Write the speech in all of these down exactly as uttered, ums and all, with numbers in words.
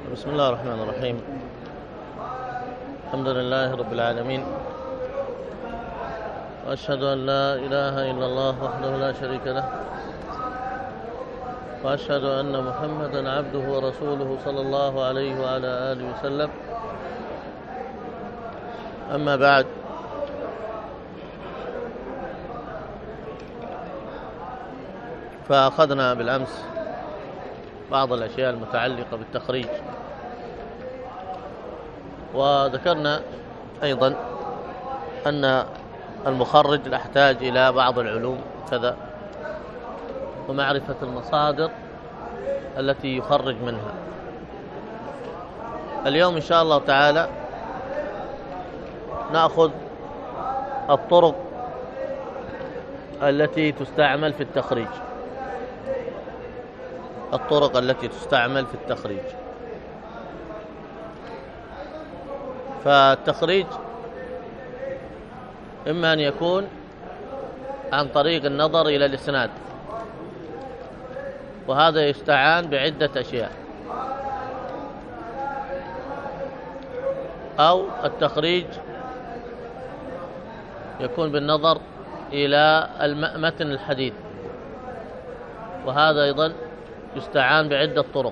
بسم الله الرحمن الرحيم. الحمد لله رب العالمين، وأشهد أن لا إله إلا الله وحده لا شريك له، وأشهد أن محمدا عبده ورسوله صلى الله عليه وعلى آله وسلم. أما بعد، فأخذنا بالأمس بعض الأشياء المتعلقة بالتخريج، وذكرنا أيضا أن المخرج يحتاج إلى بعض العلوم كذا، ومعرفة المصادر التي يخرج منها. اليوم إن شاء الله تعالى نأخذ الطرق التي تستعمل في التخريج الطرق التي تستعمل في التخريج فالتخريج إما أن يكون عن طريق النظر إلى الإسناد، وهذا يستعان بعدة أشياء، أو التخريج يكون بالنظر إلى متن الحديث، وهذا أيضا يستعان بعدة طرق،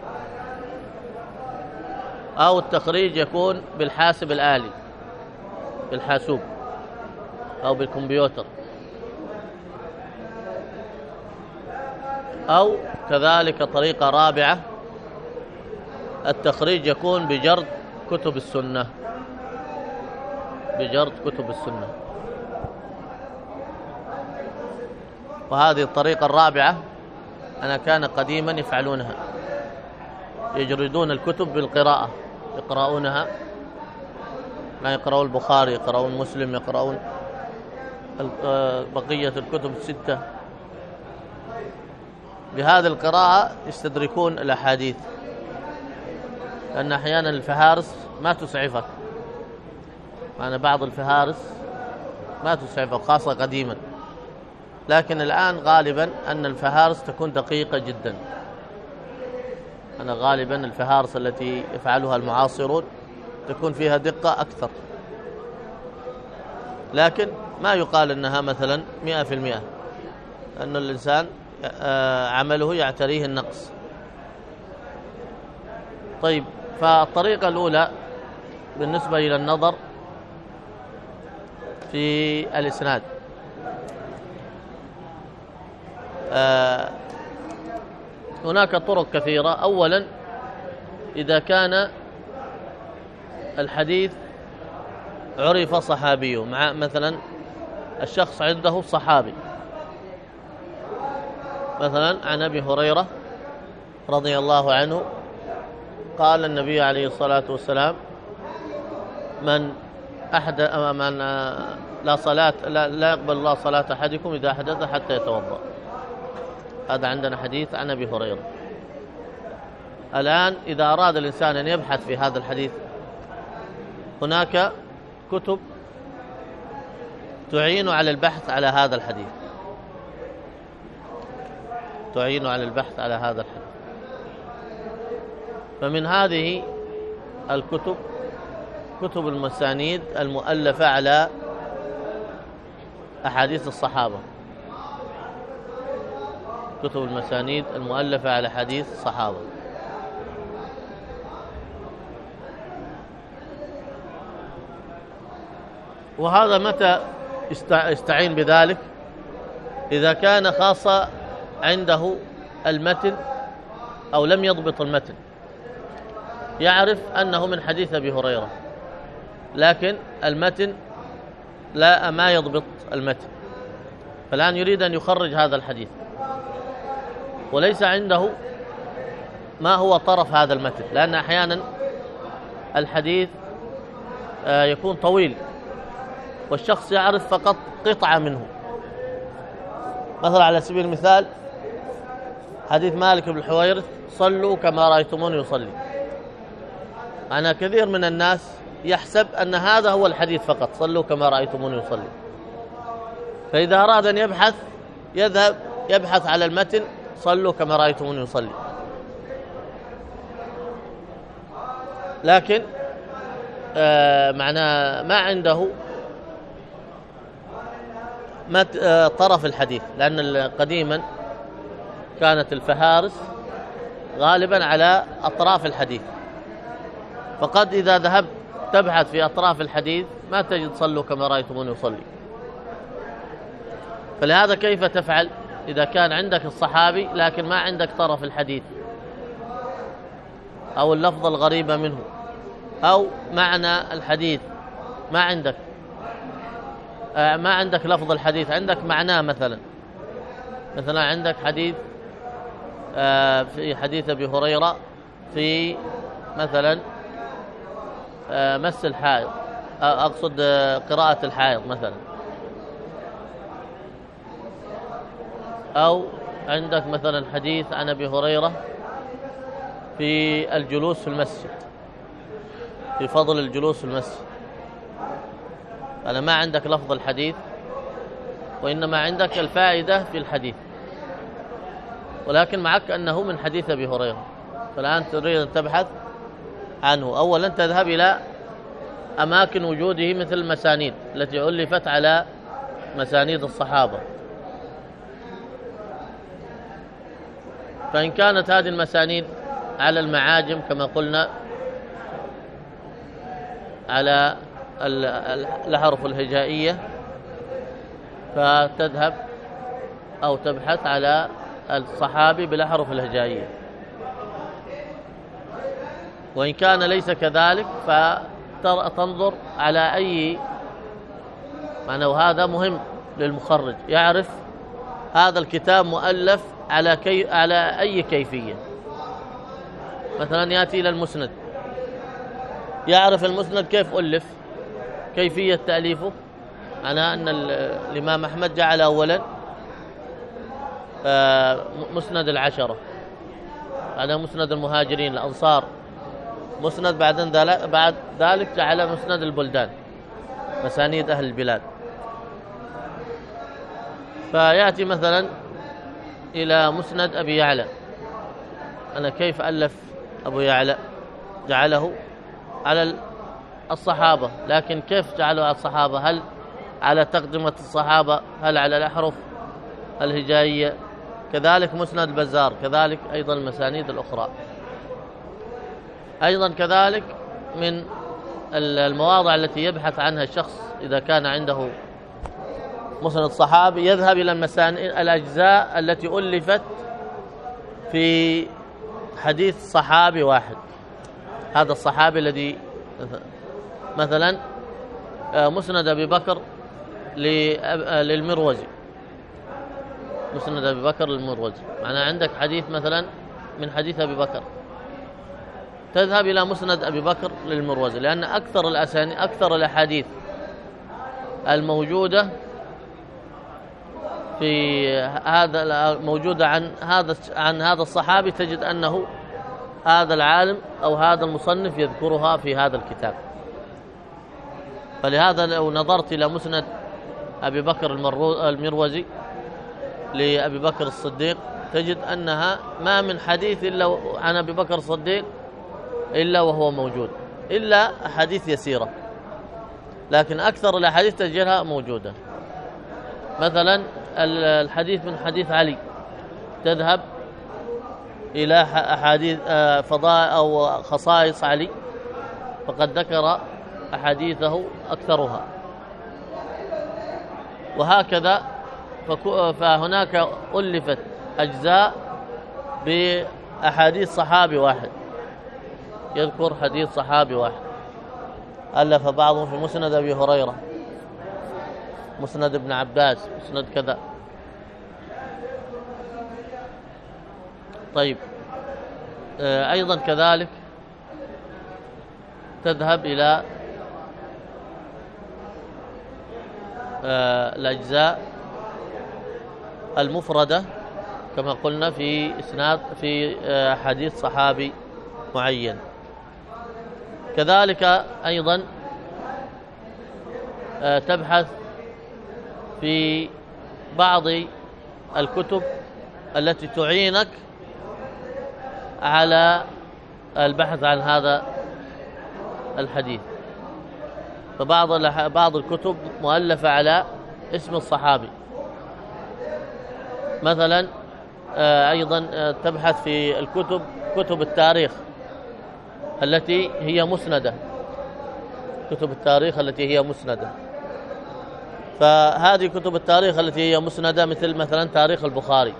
أو التخريج يكون بالحاسب الآلي، بالحاسوب أو بالكمبيوتر، أو كذلك طريقة رابعة التخريج يكون بجرد كتب السنة بجرد كتب السنة وهذه الطريقة الرابعة أنا كان قديما يفعلونها، يجردون الكتب بالقراءة، يقرؤونها، ما يقرؤون البخاري، يقرؤون مسلم، يقرؤون بقية الكتب الستة. بهذه القراءة يستدركون الأحاديث، لأن أحيانا الفهارس ما تسعفك، يعني بعض الفهارس ما تسعفك خاصة قديما، لكن الآن غالبا أن الفهارس تكون دقيقة جدا. أنا غالبا الفهارس التي يفعلها المعاصرون تكون فيها دقة أكثر، لكن ما يقال أنها مثلا مئة في المئة، أن الإنسان عمله يعتريه النقص. طيب، فالطريقة الأولى بالنسبة إلى النظر في الإسناد، آه هناك طرق كثيرة. أولا، إذا كان الحديث عرف صحابيه، مع مثلا الشخص عنده صحابي، مثلا عن أبي هريرة رضي الله عنه قال النبي عليه الصلاة والسلام: من أحدث من لا صلاة لا, لا يقبل الله صلاة أحدكم إذا أحدث حتى يتوضأ. هذا عندنا حديث عن أبي هريرة. الآن إذا أراد الإنسان أن يبحث في هذا الحديث، هناك كتب تعين على البحث على هذا الحديث تعين على البحث على هذا الحديث فمن هذه الكتب كتب المسانيد المؤلفة على أحاديث الصحابة كتب المسانيد المؤلفة على حديث الصحابة. وهذا متى يستعين بذلك؟ إذا كان خاصة عنده المتن أو لم يضبط المتن، يعرف أنه من حديث أبي هريرة، لكن المتن لا ما يضبط المتن، فالآن يريد أن يخرج هذا الحديث، وليس عنده ما هو طرف هذا المتن، لأن أحيانا الحديث يكون طويل والشخص يعرف فقط قطعة منه. مثلا على سبيل المثال حديث مالك بن الحويرث: صلوا كما رأيتموني يصلي. أنا كثير من الناس يحسب أن هذا هو الحديث فقط، صلوا كما رأيتموني يصلي، فإذا أراد أن يبحث يذهب يبحث على المتن: صلوا كما رأيتموني يصلي. لكن آه معناه ما عنده مت آه طرف الحديث، لأن قديما كانت الفهارس غالبا على أطراف الحديث، فقد إذا ذهبت تبحث في أطراف الحديث ما تجد صلوا كما رأيتموني يصلي. فلهذا كيف تفعل إذا كان عندك الصحابي لكن ما عندك طرف الحديث أو اللفظة الغريبة منه أو معنى الحديث ما عندك، آه ما عندك لفظ الحديث، عندك معناه. مثلا مثلا عندك حديث آه في حديث أبي هريرة في مثلا آه مس الحائض، آه أقصد آه قراءة الحائض مثلا، أو عندك مثلا حديث عن أبي هريرة في الجلوس في المسجد، في فضل الجلوس في المسجد. أنا ما عندك لفظ الحديث وإنما عندك الفائدة في الحديث، ولكن معك أنه من حديث أبي هريرة. فالآن تريد أن تبحث عنه، أولا تذهب إلى أماكن وجوده مثل المسانيد التي ألفت على مسانيد الصحابة، فإن كانت هذه المسانيد على المعاجم كما قلنا على الأحرف الهجائية فتذهب أو تبحث على الصحابي بالأحرف الهجائية، وإن كان ليس كذلك فتنظر على أي معنى. وهذا مهم للمخرج يعرف هذا الكتاب مؤلف على كي على أي كيفية. مثلا يأتي إلى المسند يعرف المسند كيف ألف، كيفية تأليفه. أنا أن الإمام أحمد جعل أولا مسند العشرة، هذا مسند المهاجرين الأنصار، مسند بعد بعد ذلك جعل مسند البلدان، مسانيد أهل البلاد. فيأتي مثلا إلى مسند أبي يعلى، أنا كيف ألف أبو يعلى؟ جعله على الصحابة، لكن كيف جعله على الصحابة؟ هل على تقدمة الصحابة؟ هل على الأحرف الهجائية؟ كذلك مسند البزار، كذلك أيضا المسانيد الأخرى. أيضا كذلك من المواضع التي يبحث عنها الشخص إذا كان عنده مسند صحابي يذهب إلى المسانيد الأجزاء التي ألفت في حديث صحابي واحد. هذا الصحابي الذي مثلا مسند أبي بكر للمروزي، مسند أبي بكر للمروزي، معناه عندك حديث مثلا من حديث أبي بكر تذهب إلى مسند أبي بكر للمروزي، لأن أكثر الأسانيد أكثر الأحاديث الموجودة في هذا موجودة عن هذا عن هذا الصحابي تجد أنه هذا العالم أو هذا المصنف يذكرها في هذا الكتاب. فلهذا لو نظرت إلى مسند أبي بكر المروزي لأبي بكر الصديق تجد أنها ما من حديث إلا عن أبي بكر الصديق إلا وهو موجود، إلا أحاديث يسيرة، لكن أكثر الأحاديث تجدها موجودة. مثلا الحديث من حديث علي تذهب إلى أحاديث فضائل أو خصائص علي فقد ذكر أحاديثه أكثرها، وهكذا. فهناك ألفت أجزاء بأحاديث صحابي واحد، يذكر حديث صحابي واحد. ألف بعضهم في مسند أبي هريرة، مسند ابن عباس، مسند كذا. طيب أيضا كذلك تذهب إلى الأجزاء المفردة كما قلنا في إسناد في حديث صحابي معين. كذلك أيضا تبحث في بعض الكتب التي تعينك على البحث عن هذا الحديث. فبعض بعض الكتب مؤلفة على اسم الصحابي. مثلا أيضا تبحث في الكتب كتب التاريخ التي هي مسندة، كتب التاريخ التي هي مسندة. فهذه كتب التاريخ التي هي مسندة مثل مثلا تاريخ البخاري،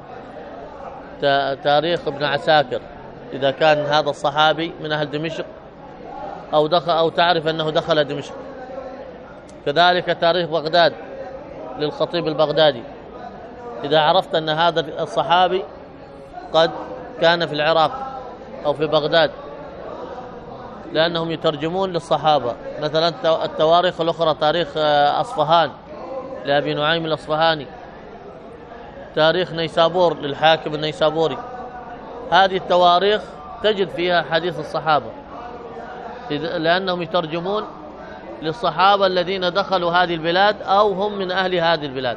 تاريخ ابن عساكر إذا كان هذا الصحابي من أهل دمشق أو دخل أو تعرف أنه دخل دمشق. كذلك تاريخ بغداد للخطيب البغدادي، إذا عرفت أن هذا الصحابي قد كان في العراق أو في بغداد، لأنهم يترجمون للصحابة. مثلا التواريخ الأخرى تاريخ أصفهان لأبي نعيم الأصفهاني، تاريخ نيسابور للحاكم النيسابوري، هذه التواريخ تجد فيها حديث الصحابة، لأنهم يترجمون للصحابة الذين دخلوا هذه البلاد أو هم من أهل هذه البلاد.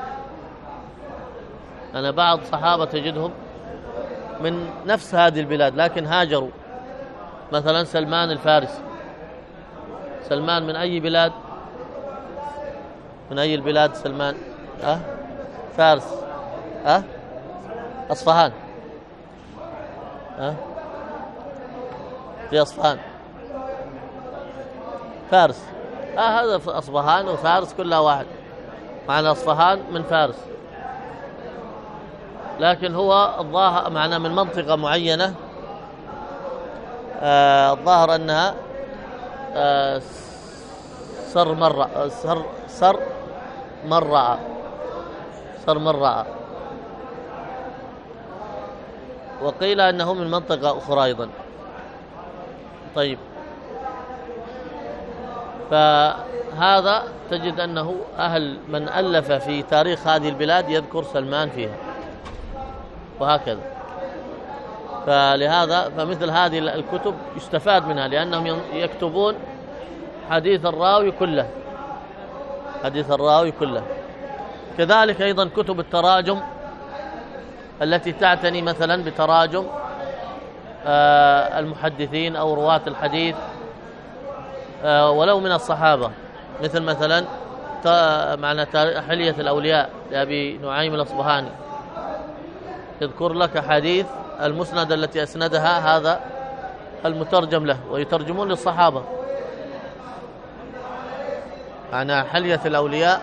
أنا بعض صحابة تجدهم من نفس هذه البلاد لكن هاجروا، مثلا سلمان الفارسي. سلمان من أي بلاد؟ من أي البلاد سلمان؟ أه؟ فارس. أه؟ أصفهان. أه؟ في أصفهان فارس. آه هذا في أصفهان وفارس كلها واحد، معنى أصفهان من فارس، لكن هو الظاهر معنى من منطقة معينة. آه الظاهر أنها آه سر مرة سر سر مرة سر مرة وقيل أنه من منطقة أخرى أيضا. طيب، فهذا تجد أنه أهل من ألف في تاريخ هذه البلاد يذكر سلمان فيها، وهكذا. فلهذا فمثل هذه الكتب يستفاد منها، لأنهم يكتبون حديث الراوي كله، حديث الراوي كله. كذلك أيضا كتب التراجم التي تعتني مثلا بتراجم المحدثين أو رواة الحديث ولو من الصحابة، مثل مثلا معنى حلية الأولياء لأبي نعيم الأصبهاني، يذكر لك حديث المسند التي أسندها هذا المترجم له، ويترجمون للصحابة. معنى حلية الأولياء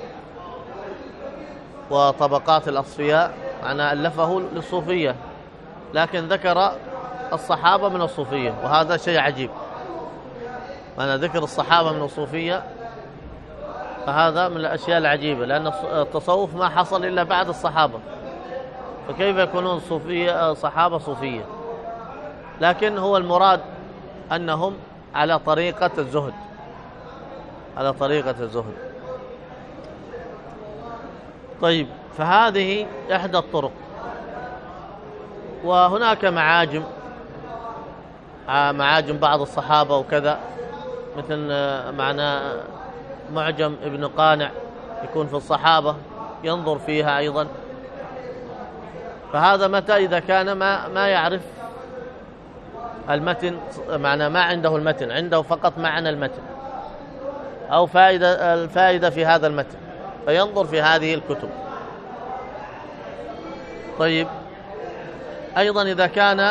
وطبقات الأصفياء، معنى ألفه للصوفية لكن ذكر الصحابة من الصوفية، وهذا شيء عجيب. معنى ذكر الصحابة من الصوفية فهذا من الأشياء العجيبة، لأن التصوف ما حصل إلا بعد الصحابة، فكيف يكونون صوفية صحابة صوفية؟ لكن هو المراد أنهم على طريقة الزهد، على طريقة الزهد. طيب، فهذه إحدى الطرق. وهناك معاجم معاجم بعض الصحابة وكذا، مثل معنى معجم ابن قانع يكون في الصحابة ينظر فيها أيضا. فهذا متى إذا كان ما ما يعرف المتن، معنى ما عنده المتن، عنده فقط معنى المتن أو فائدة الفائدة في هذا المتن، فينظر في هذه الكتب. طيب، أيضا إذا كان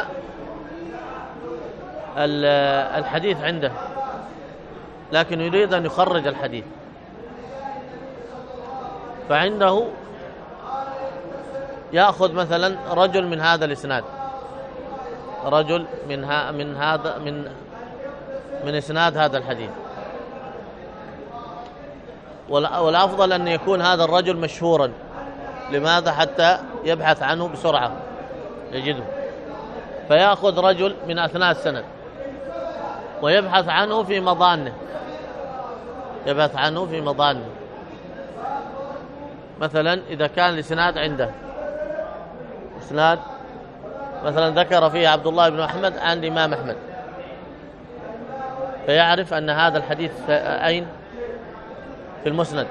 الحديث عنده لكن يريد أن يخرج الحديث، فعنده يأخذ مثلا رجل من هذا الإسناد، رجل من ها من هذا من من إسناد هذا الحديث، والأفضل أن يكون هذا الرجل مشهورا. لماذا؟ حتى يبحث عنه بسرعة يجده. فيأخذ رجل من أثناء السند ويبحث عنه في مضانه، يبحث عنه في مضانه. مثلا إذا كان الإسناد عنده إسناد مثلا ذكر فيه عبد الله بن أحمد عن الإمام أحمد، فيعرف أن هذا الحديث أين؟ في المسند.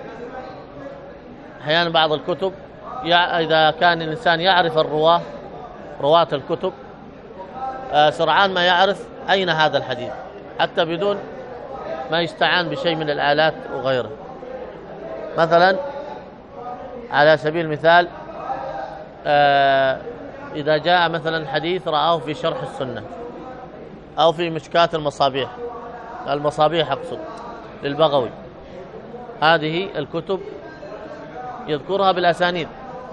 أحيانا بعض الكتب إذا كان الإنسان يعرف الرواة رواة الكتب سرعان ما يعرف أين هذا الحديث، حتى بدون ما يستعان بشيء من الآلات وغيره. مثلا على سبيل المثال آه إذا جاء مثلا حديث رآه في شرح السنة أو في مشكاة المصابيح، المصابيح أقصد للبغوي، هذه الكتب يذكرها بالأسانيد.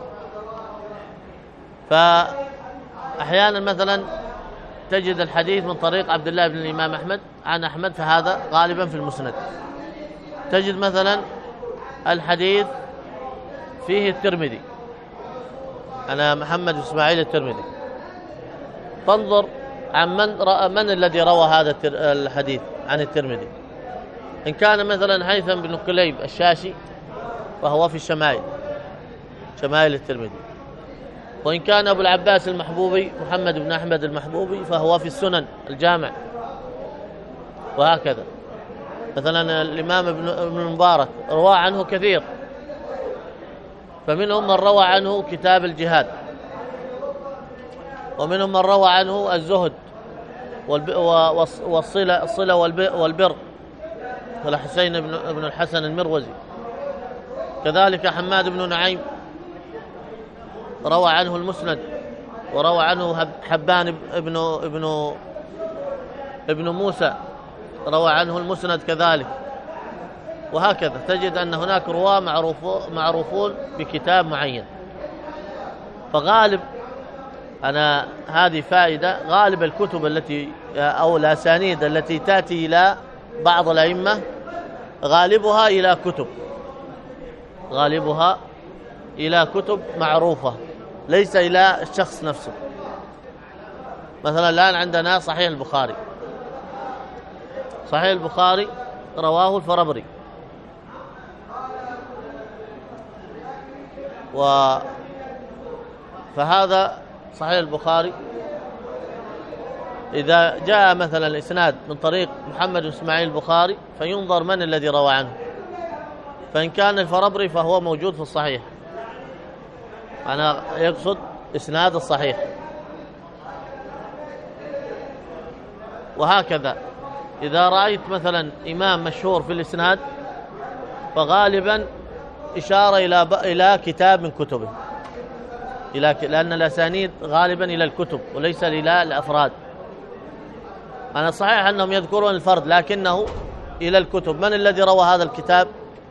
فأحيانا مثلا تجد الحديث من طريق عبد الله بن الإمام أحمد عن أحمد، فهذا غالبا في المسند. تجد مثلا الحديث فيه الترمذي، أنا محمد إسماعيل الترمذي، تنظر عن من, رأى من الذي روى هذا الحديث عن الترمذي. إن كان مثلا هيثم بن كليب الشاشي فهو في الشمائل، شمائل الترمذي. وإن كان أبو العباس المحبوبي محمد بن أحمد المحبوبي فهو في السنن الجامع، وهكذا. مثلا الإمام ابن المبارك روى عنه كثير، فمنهم من روى عنه كتاب الجهاد، ومنهم من روى عنه الزهد والصلة الصلة والبر، والحسين بن الحسن المروزي. كذلك حماد بن نعيم روى عنه المسند، وروى عنه حبان ابن ابن ابن موسى روى عنه المسند كذلك. وهكذا تجد أن هناك رواة معروفون بكتاب معين. فغالب أنا هذه فائدة، غالب الكتب التي أو الأسانيد التي تأتي إلى بعض الأئمة غالبها إلى كتب غالبها إلى كتب معروفة، ليس إلى الشخص نفسه. مثلا الآن عندنا صحيح البخاري، صحيح البخاري رواه الفربري، و فهذا صحيح البخاري إذا جاء مثلا الإسناد من طريق محمد إسماعيل البخاري فينظر من الذي روى عنه. فإن كان الفربري فهو موجود في الصحيح، أنا يقصد إسناد الصحيح. وهكذا إذا رأيت مثلا إمام مشهور في الإسناد فغالبا إشارة إلى إلى كتاب من كتبه، إلى لأن الأسانيد غالبا إلى الكتب وليس إلى الأفراد. أنا صحيح أنهم يذكرون الفرد لكنه إلى الكتب. من الذي روى هذا الكتاب؟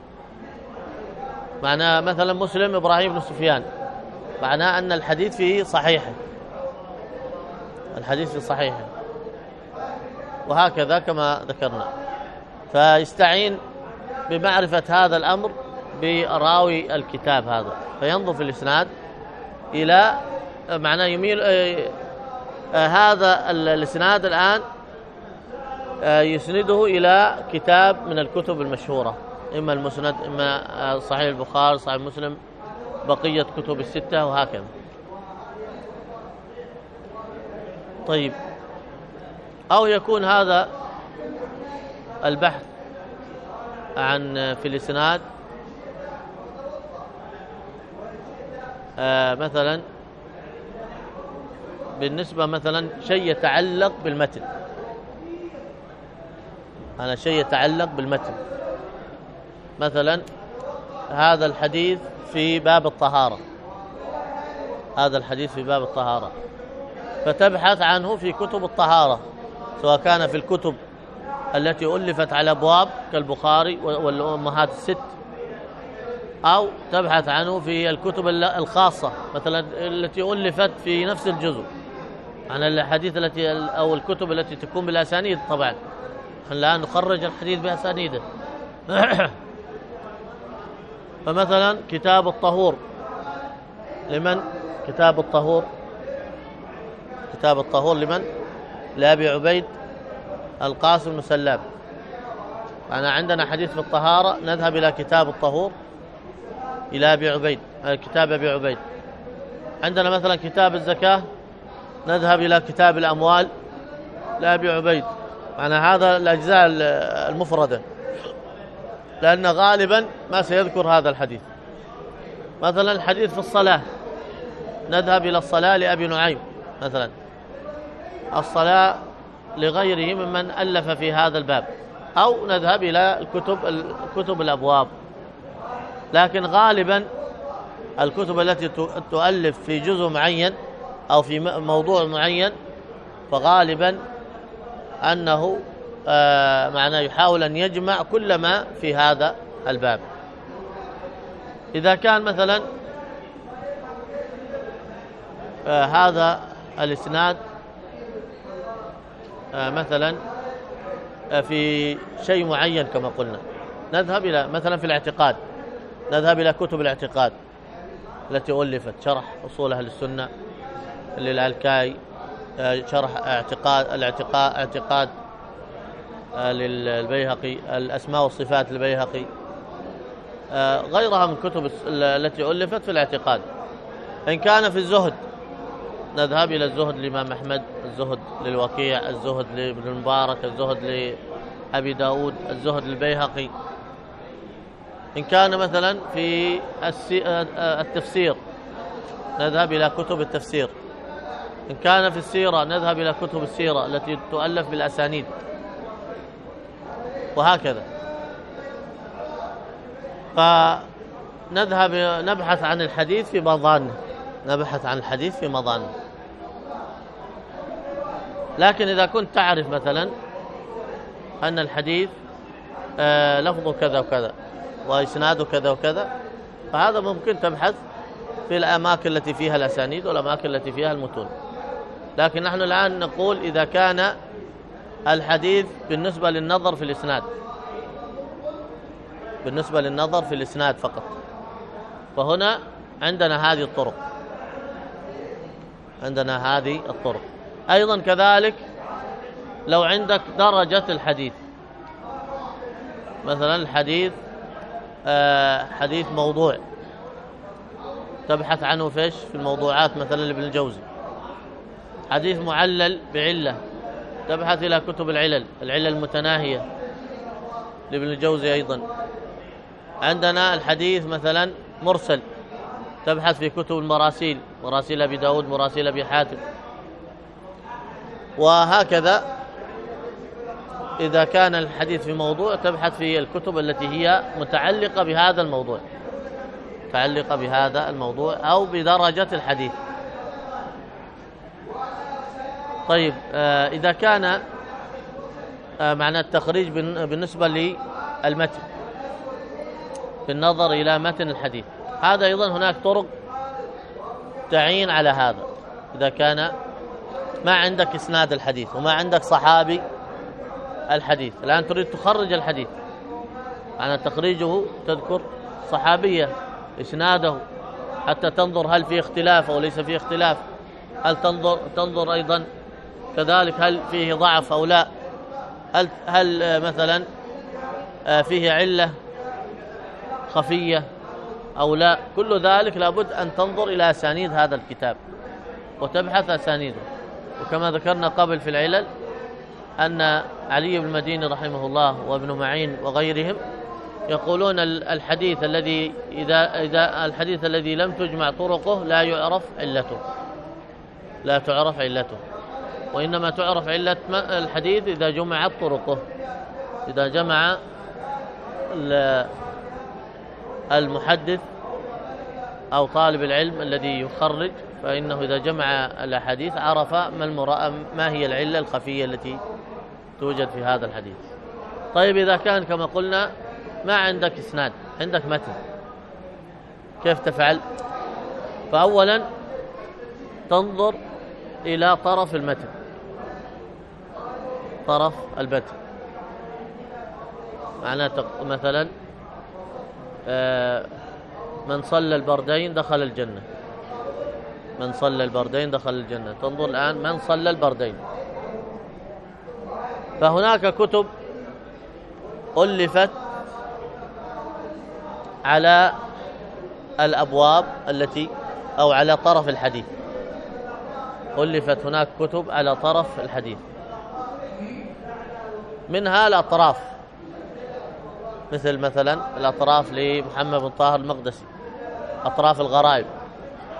معناه مثلا مسلم إبراهيم بن سفيان، معناه أن الحديث فيه صحيح، الحديث فيه صحيح. وهكذا كما ذكرنا. فيستعين بمعرفة هذا الأمر براوي الكتاب هذا، فينظر في الإسناد إلى معناه يميل آه آه هذا الإسناد الآن آه يسنده إلى كتاب من الكتب المشهورة، إما المسند، إما آه صحيح البخاري، صحيح مسلم، بقية كتب الستة، وهكذا. طيب، أو يكون هذا البحث عن في الإسناد آه مثلا بالنسبة مثلا شيء يتعلق بالمتن، أنا شيء يتعلق بالمتن، مثلا هذا الحديث في باب الطهارة، هذا الحديث في باب الطهارة، فتبحث عنه في كتب الطهارة، سواء كان في الكتب التي ألفت على أبواب كالبخاري والأمهات الست، أو تبحث عنه في الكتب الخاصة مثلا التي ألفت في نفس الجزء عن الحديث التي أو الكتب التي تكون بالأسانيد. طبعا نحن الآن نخرج الحديث بأسانيده. فمثلا كتاب الطهور لمن؟ كتاب الطهور كتاب الطهور لمن؟ لأبي عبيد القاسم بن سلام. أنا عندنا حديث في الطهارة نذهب إلى كتاب الطهور إلى أبي عبيد، كتاب أبي عبيد. عندنا مثلا كتاب الزكاة نذهب إلى كتاب الأموال لأبي عبيد. يعني هذا الأجزاء المفردة، لأن غالبا ما سيذكر هذا الحديث. مثلا الحديث في الصلاة نذهب إلى الصلاة لأبي نعيم، مثلا الصلاة لغيره ممن ألف في هذا الباب، أو نذهب إلى الكتب كتب الأبواب. لكن غالبا الكتب التي تؤلف في جزء معين أو في موضوع معين فغالبا أنه آه معناه يحاول أن يجمع كل ما في هذا الباب. إذا كان مثلا آه هذا الإسناد آه مثلا آه في شيء معين كما قلنا، نذهب إلى مثلا في الاعتقاد، نذهب إلى كتب الاعتقاد التي ألفت، شرح أصول أهل السنة للعلكائي، شرح اعتقاد الاعتقاد اعتقاد للبيهقي، الأسماء والصفات للبيهقي، غيرها من كتب التي ألفت في الاعتقاد. إن كان في الزهد نذهب إلى الزهد للإمام أحمد، الزهد للوكيع، الزهد لابن المبارك، الزهد لأبي داود، الزهد للبيهقي. إن كان مثلا في التفسير نذهب إلى كتب التفسير. إن كان في السيرة نذهب إلى كتب السيرة التي تؤلف بالأسانيد، وهكذا. فنذهب نبحث عن الحديث في مضانه، نبحث عن الحديث في مضانه. لكن إذا كنت تعرف مثلا أن الحديث آه لفظه كذا وكذا وإسناده كذا وكذا، فهذا ممكن تبحث في الأماكن التي فيها الأسانيد والأماكن التي فيها المتون. لكن نحن الآن نقول إذا كان الحديث بالنسبة للنظر في الإسناد، بالنسبة للنظر في الإسناد فقط، فهنا عندنا هذه الطرق، عندنا هذه الطرق. أيضا كذلك لو عندك درجة الحديث، مثلا الحديث آه حديث موضوع، تبحث عنه فيش في الموضوعات مثلا لابن الجوزي. حديث معلل بعلة، تبحث إلى كتب العلل، العلل المتناهية لابن الجوزي. أيضا عندنا الحديث مثلا مرسل، تبحث في كتب المراسيل، مراسيل أبي داود، مراسيل أبي حاتم، وهكذا. إذا كان الحديث في موضوع تبحث في الكتب التي هي متعلقة بهذا الموضوع، متعلقة بهذا الموضوع أو بدرجة الحديث. طيب آه إذا كان آه معنى التخريج بالنسبة للمتن بالنظر إلى متن الحديث، هذا أيضا هناك طرق تعين على هذا. إذا كان ما عندك إسناد الحديث وما عندك صحابي الحديث، الآن تريد تخرج الحديث، معنى تخريجه تذكر صحابية إسناده حتى تنظر هل فيه اختلاف أو ليس فيه اختلاف، هل تنظر تنظر أيضا كذلك هل فيه ضعف أو لا، هل, هل مثلا فيه علة خفية أو لا. كل ذلك لابد أن تنظر إلى أسانيد هذا الكتاب وتبحث أسانيده. وكما ذكرنا قبل في العلل أن علي بن المديني رحمه الله وابن معين وغيرهم يقولون الحديث الذي إذا إذا الحديث الذي لم تجمع طرقه لا يعرف علته، لا تعرف علته، وإنما تعرف علة الحديث إذا جمعت طرقه، إذا جمع المحدث أو طالب العلم الذي يخرج، فإنه إذا جمع الأحاديث عرف ما, ما هي العلة الخفية التي توجد في هذا الحديث. طيب إذا كان كما قلنا ما عندك إسناد، عندك متن، كيف تفعل؟ فأولا تنظر إلى طرف المتن، طرف المتن، معناته مثلا من صلى البردين دخل الجنة، من صلى البردين دخل الجنة. تنظر الآن من صلى البردين، فهناك كتب ألفت على الأبواب التي أو على طرف الحديث، ألفت هناك كتب على طرف الحديث، منها الأطراف، مثل مثلا الأطراف لمحمد بن طاهر المقدسي، أطراف الغرائب،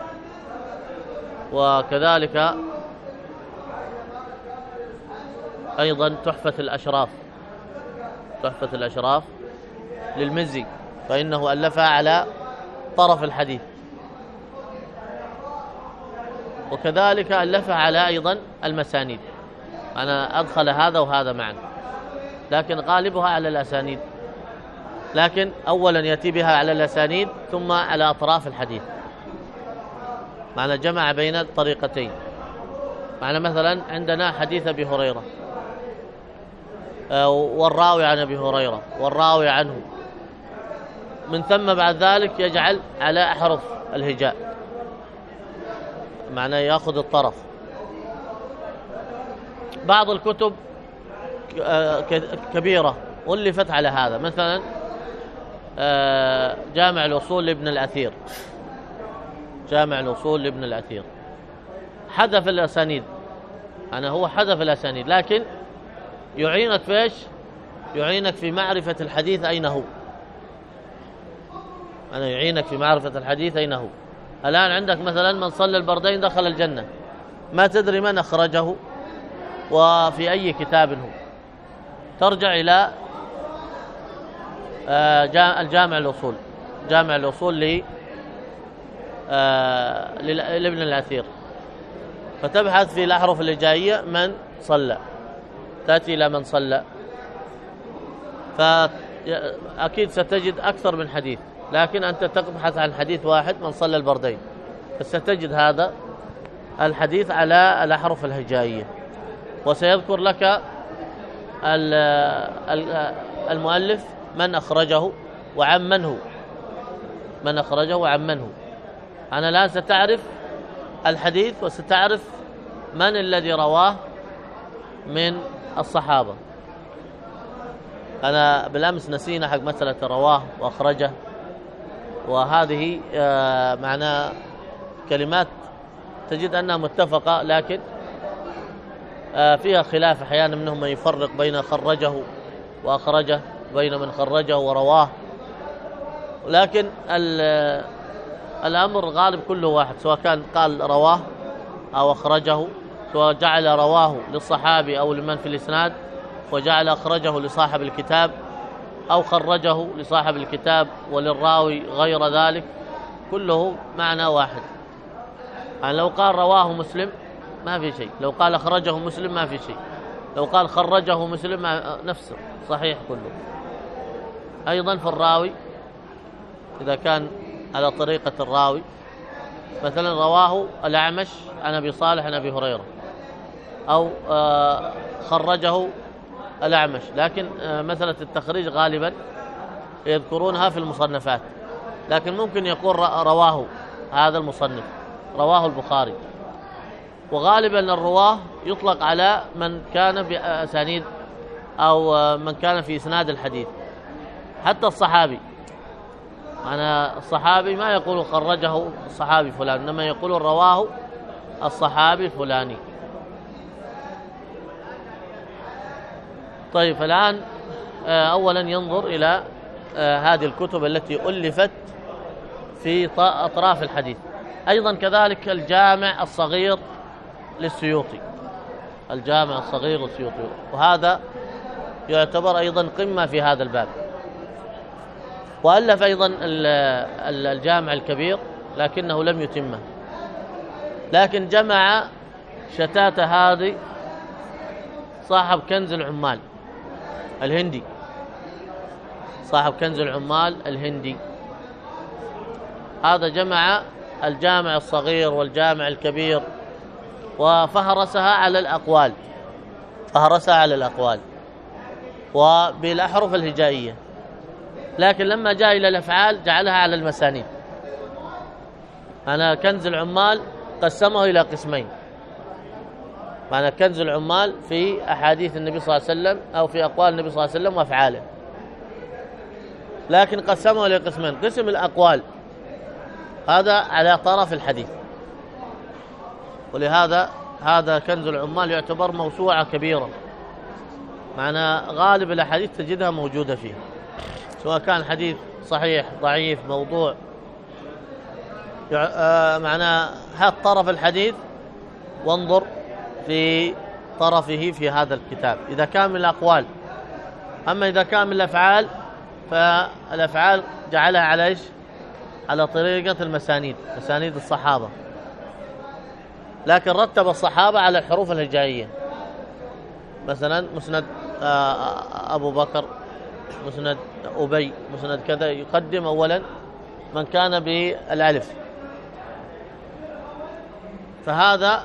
وكذلك أيضا تحفة الأشراف، تحفة الأشراف للمزي، فإنه ألفها على طرف الحديث، وكذلك ألفها على أيضا المسانيد. أنا أدخل هذا وهذا معا، لكن غالبها على الأسانيد، لكن أولا يأتي بها على الأسانيد ثم على أطراف الحديث، معنى جمع بين الطريقتين. معنى مثلا عندنا حديث أبي هريرة والراوي عن أبي هريرة والراوي عنه، من ثم بعد ذلك يجعل على أحرف الهجاء، معناه يأخذ الطرف. بعض الكتب كبيرة ألفت على هذا، مثلا جامع الأصول لابن الأثير، جامع الأصول لابن الأثير حذف الأسانيد، أنا هو حذف الأسانيد، لكن يعينك في إيش؟ يعينك في معرفة الحديث أين هو. أنا يعينك في معرفة الحديث أين هو. الآن عندك مثلا من صلى البردين دخل الجنة، ما تدري من أخرجه وفي أي كتاب هو، ترجع إلى الجامع الأصول، جامع الأصول لابن الأثير، فتبحث في الأحرف الهجائية من صلى، تأتي إلى من صلى، فأكيد ستجد أكثر من حديث، لكن أنت تبحث عن حديث واحد من صلى البردين، فستجد هذا الحديث على الأحرف الهجائية. وسيذكر لك المؤلف من أخرجه وعن من هو، من أخرجه وعن من هو. أنا الآن ستعرف الحديث وستعرف من الذي رواه من الصحابة. أنا بالأمس نسينا حق مسألة رواه وأخرجه، وهذه معناه كلمات تجد أنها متفقة، لكن فيها خلاف أحيانا، منهم من يفرق بين خرجه وأخرجه، بين من خرجه ورواه، لكن الأمر غالب كله واحد، سواء كان قال رواه أو أخرجه، سواء جعل رواه للصحابي أو لمن في الإسناد، وجعل أخرجه لصاحب الكتاب، أو خرجه لصاحب الكتاب وللراوي غير ذلك، كله معنى واحد. يعني لو قال رواه مسلم ما في شيء، لو قال أخرجه مسلم ما في شيء، لو قال خرجه مسلم نفسه صحيح كله. أيضا في الراوي إذا كان على طريقة الراوي، مثلا رواه الأعمش عن أبي صالح عن أبي هريرة، أو خرجه الأعمش، لكن مسألة التخريج غالبا يذكرونها في المصنفات، لكن ممكن يقول رواه هذا المصنف، رواه البخاري. وغالبا الرواه يطلق على من كان بأسانيد أو من كان في إسناد الحديث، حتى الصحابي. أنا الصحابي ما يقول خرجه الصحابي فلان، إنما يقول رواه الصحابي الفلاني. طيب الآن أولا ينظر إلى هذه الكتب التي ألفت في أطراف الحديث. أيضا كذلك الجامع الصغير للسيوطي، الجامع الصغير للسيوطي، وهذا يعتبر أيضا قمة في هذا الباب. وألف أيضا الجامع الكبير لكنه لم يتمه، لكن جمع شتات هذه صاحب كنز العمال الهندي، صاحب كنز العمال الهندي، هذا جمع الجامع الصغير والجامع الكبير، وفهرسها على الأقوال، فهرسها على الأقوال وبالأحرف الهجائية، لكن لما جاء إلى الأفعال جعلها على المسانيد. أنا كنز العمال قسمه إلى قسمين، معنى كنز العمال في أحاديث النبي صلى الله عليه وسلم أو في أقوال النبي صلى الله عليه وسلم وأفعاله، لكن قسمه إلى قسمين. قسم الأقوال هذا على طرف الحديث، ولهذا هذا كنز العمال يعتبر موسوعة كبيرة، معنى غالب الأحاديث تجدها موجودة فيه، سواء كان حديث صحيح ضعيف موضوع، معنى هات طرف الحديث وانظر في طرفه في هذا الكتاب إذا كان من الأقوال. أما إذا كان من الأفعال فالأفعال جعلها على إيش؟ على طريقة المسانيد، مسانيد الصحابة، لكن رتب الصحابة على الحروف الهجائية. مثلا مسند أبو بكر، مسند أبي، مسند كذا، يقدم أولا من كان بالألف. فهذا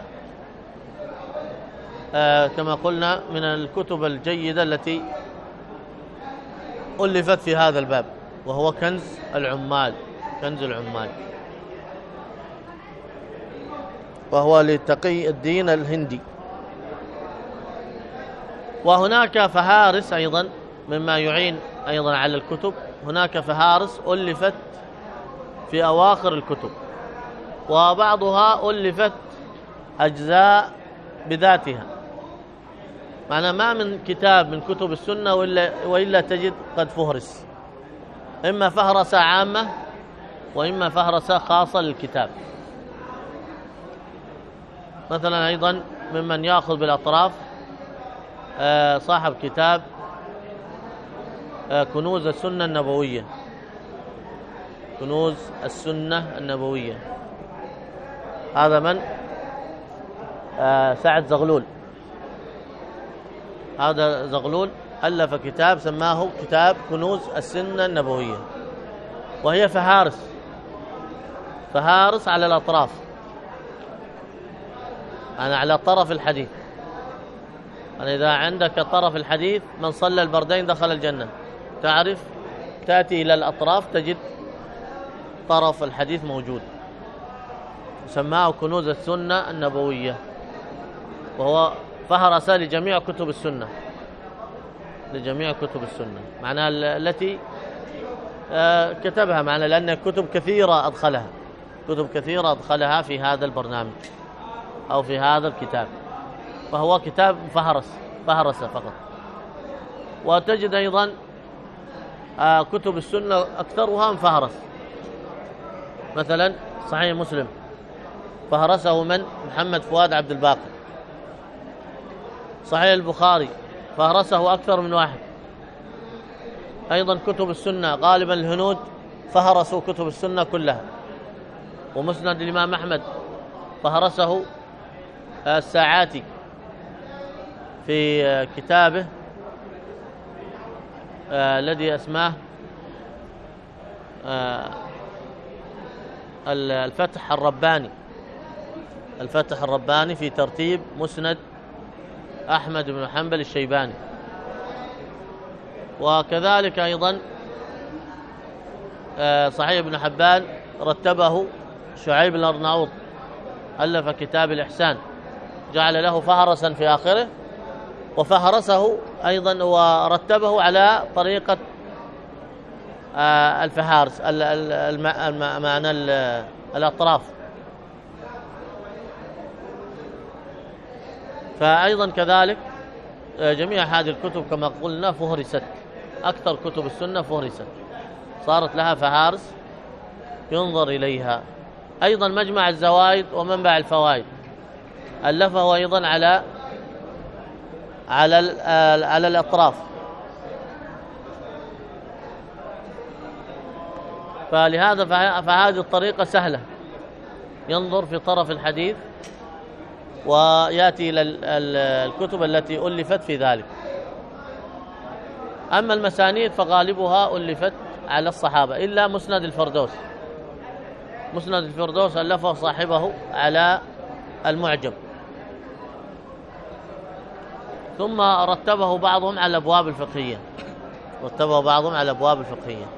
آه كما قلنا من الكتب الجيدة التي ألفت في هذا الباب، وهو كنز العمال، كنز العمال، وهو لتقي الدين الهندي. وهناك فهارس أيضا مما يعين أيضا على الكتب، هناك فهارس ألفت في أواخر الكتب، وبعضها ألفت أجزاء بذاتها. معنى ما من كتاب من كتب السنة وإلا, وإلا تجد قد فهرس، إما فهرسة عامة وإما فهرسة خاصة للكتاب. مثلا أيضا ممن يأخذ بالأطراف صاحب كتاب كنوز السنة النبوية، كنوز السنة النبوية، هذا من سعد زغلول. هذا زغلول ألف كتاب سماه كتاب كنوز السنة النبوية، وهي فهارس، فهارس على الأطراف، أنا على طرف الحديث. أنا إذا عندك طرف الحديث من صلى البردين دخل الجنة، تعرف تأتي إلى الأطراف تجد طرف الحديث موجود، سماه كنوز السنة النبوية، وهو فهرس لجميع كتب السنة، لجميع كتب السنة معناها التي كتبها، معناها لأن كتب كثيرة أدخلها، كتب كثيرة أدخلها في هذا البرنامج أو في هذا الكتاب، فهو كتاب فهرس، فهرس فقط. وتجد أيضا كتب السنة أكثرها مفهرس، مثلا صحيح مسلم فهرسه من؟ محمد فؤاد عبد الباقي. صحيح البخاري فهرسه أكثر من واحد. أيضا كتب السنة غالبا الهنود فهرسوا كتب السنة كلها. ومسند الإمام أحمد فهرسه الساعاتي في كتابه الذي اسماه الفتح الرباني، الفتح الرباني في ترتيب مسند أحمد بن حنبل الشيباني. وكذلك أيضا صحيح ابن حبان رتبه شعيب الأرناؤوط، ألف كتاب الإحسان، جعل له فهرسا في آخره، وفهرسه أيضا ورتبه على طريقة الفهارس، معنى الأطراف. فأيضا كذلك جميع هذه الكتب كما قلنا فهرست، أكثر كتب السنة فهرست، صارت لها فهارس ينظر إليها. أيضا مجمع الزوائد ومنبع الفوائد ألفه أيضا على على على الأطراف. فلهذا فهذه الطريقة سهلة، ينظر في طرف الحديث ويأتي إلى الكتب التي ألفت في ذلك. أما المسانيد فغالبها ألفت على الصحابة إلا مسند الفردوس، مسند الفردوس ألفه صاحبه على المعجم، ثم رتبه بعضهم على الأبواب الفقهية، رتبه بعضهم على الأبواب الفقهية.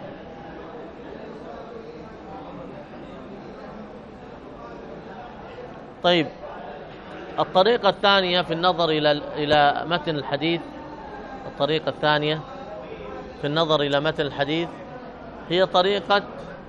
طيب، الطريقة الثانية في النظر إلى إلى متن الحديث، الطريقة الثانية في النظر إلى متن الحديث هي طريقة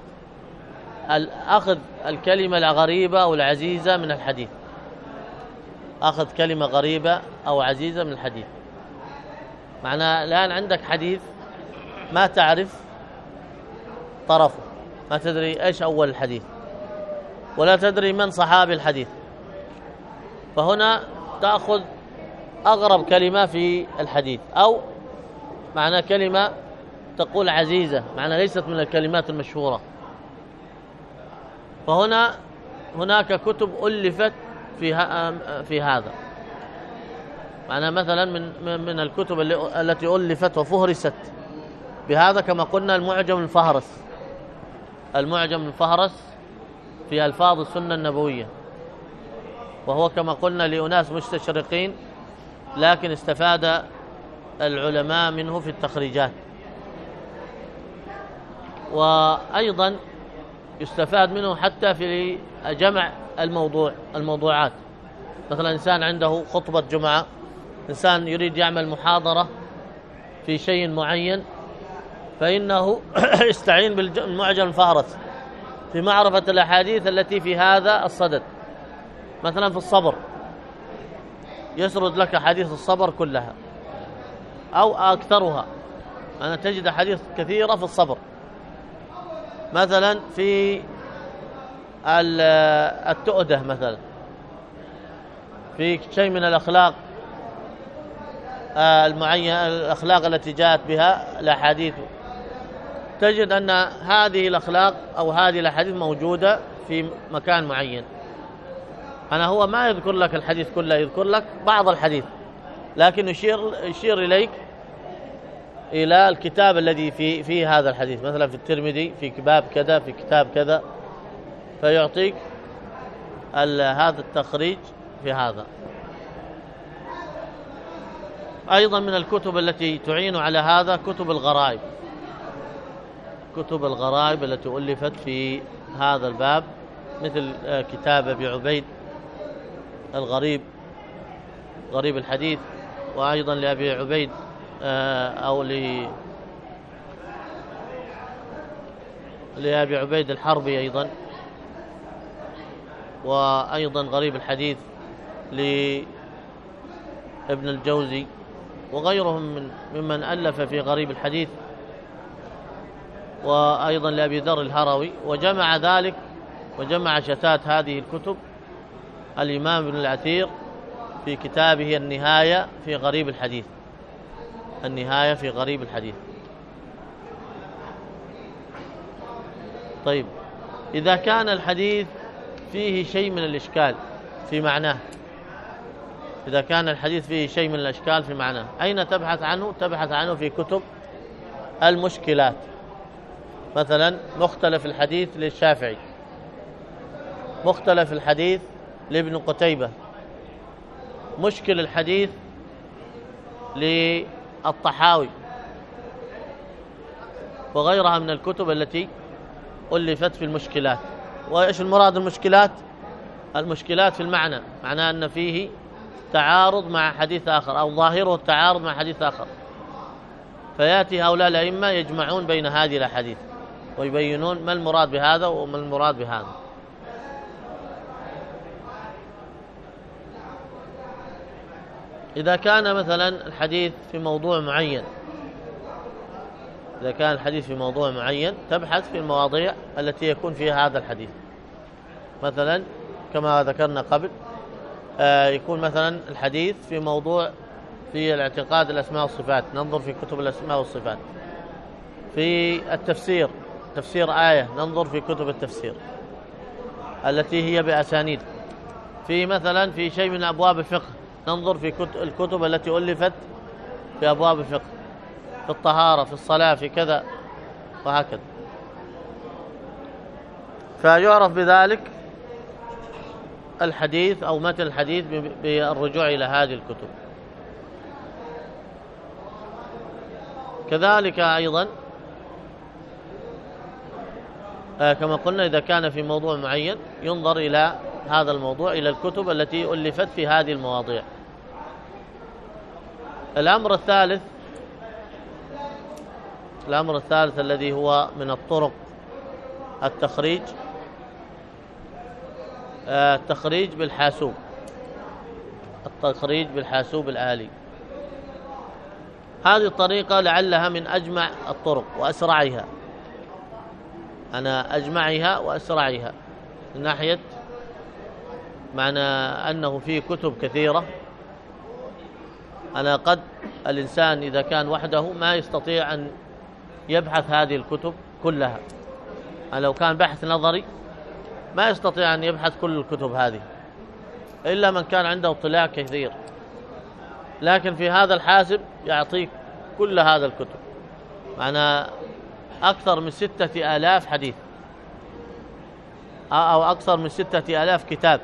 أخذ الكلمة الغريبة أو العزيزة من الحديث، أخذ كلمة غريبة أو عزيزة من الحديث. معناه الآن عندك حديث ما تعرف طرفه، ما تدري إيش أول الحديث ولا تدري من صحابي الحديث، فهنا تأخذ أغرب كلمة في الحديث، أو معنى كلمة تقول عزيزة، معنى ليست من الكلمات المشهورة. فهنا هناك كتب ألفت في في هذا، معنى مثلا من من الكتب التي ألفت وفهرست بهذا كما قلنا المعجم الفهرس، المعجم الفهرس في ألفاظ السنة النبوية، وهو كما قلنا لأناس مستشرقين، لكن استفاد العلماء منه في التخريجات. وأيضا يستفاد منه حتى في جمع الموضوع الموضوعات. مثلا إنسان عنده خطبة جمعة، إنسان يريد يعمل محاضرة في شيء معين، فإنه يستعين بالمعجم الفهرس في معرفة الأحاديث التي في هذا الصدد. مثلا في الصبر يسرد لك حديث الصبر كلها أو أكثرها، أنا تجد حديث كثيرة في الصبر. مثلا في التؤدة، مثلا في شيء من الأخلاق المعينة، الأخلاق التي جاءت بها الأحاديث، تجد أن هذه الأخلاق أو هذه الأحاديث موجودة في مكان معين. أنا هو ما يذكر لك الحديث كله، يذكر لك بعض الحديث، لكن يشير يشير إليك إلى الكتاب الذي في في هذا الحديث. مثلا في الترمذي في كتاب كذا، في كتاب كذا، فيعطيك هذا التخريج في هذا. أيضا من الكتب التي تعين على هذا كتب الغرائب، كتب الغرائب التي ألفت في هذا الباب، مثل كتاب أبي عبيد الغريب، غريب الحديث، وأيضا لأبي عبيد أو لأبي عبيد الحربي أيضا، وأيضا غريب الحديث لابن الجوزي وغيرهم من ممن ألف في غريب الحديث، وأيضا لأبي ذر الهروي. وجمع ذلك وجمع شتات هذه الكتب الإمام ابن العثير في كتابه النهاية في غريب الحديث، النهاية في غريب الحديث. طيب، إذا كان الحديث فيه شيء من الإشكال في معناه، إذا كان الحديث فيه شيء من الإشكال في معناه، أين تبحث عنه؟ تبحث عنه في كتب المشكلات. مثلا مختلف الحديث للشافعي، مختلف الحديث لابن قتيبة، مشكل الحديث للطحاوي، وغيرها من الكتب التي ألفت في المشكلات. وإيش المراد المشكلات؟ المشكلات في المعنى، معناه أن فيه تعارض مع حديث آخر أو ظاهره التعارض مع حديث آخر، فيأتي هؤلاء الأئمة يجمعون بين هذه الأحاديث ويبينون ما المراد بهذا وما المراد بهذا. إذا كان مثلا الحديث في موضوع معين، إذا كان الحديث في موضوع معين تبحث في المواضيع التي يكون فيها هذا الحديث. مثلا كما ذكرنا قبل، يكون مثلا الحديث في موضوع في الاعتقاد الأسماء والصفات، ننظر في كتب الأسماء والصفات. في التفسير، تفسير آية، ننظر في كتب التفسير التي هي بأسانيد. في مثلا في شيء من أبواب الفقه، ننظر في الكتب التي ألفت في أبواب الفقه، في الطهارة، في الصلاة، في كذا، وهكذا. فيعرف بذلك الحديث أو متن الحديث بالرجوع إلى هذه الكتب. كذلك أيضا كما قلنا، إذا كان في موضوع معين ينظر إلى هذا الموضوع، إلى الكتب التي ألفت في هذه المواضيع. الأمر الثالث الأمر الثالث الذي هو من الطرق التخريج، التخريج بالحاسوب، التخريج بالحاسوب الآلي. هذه الطريقة لعلها من أجمع الطرق وأسرعها، أنا أجمعها وأسرعها من ناحية معنى أنه في كتب كثيرة أنا قد الإنسان إذا كان وحده ما يستطيع أن يبحث هذه الكتب كلها. أنا لو كان بحث نظري ما يستطيع أن يبحث كل الكتب هذه إلا من كان عنده اطلاع كثير، لكن في هذا الحاسب يعطيك كل هذا الكتب، معنا أكثر من ستة آلاف حديث أو أكثر من ستة آلاف كتاب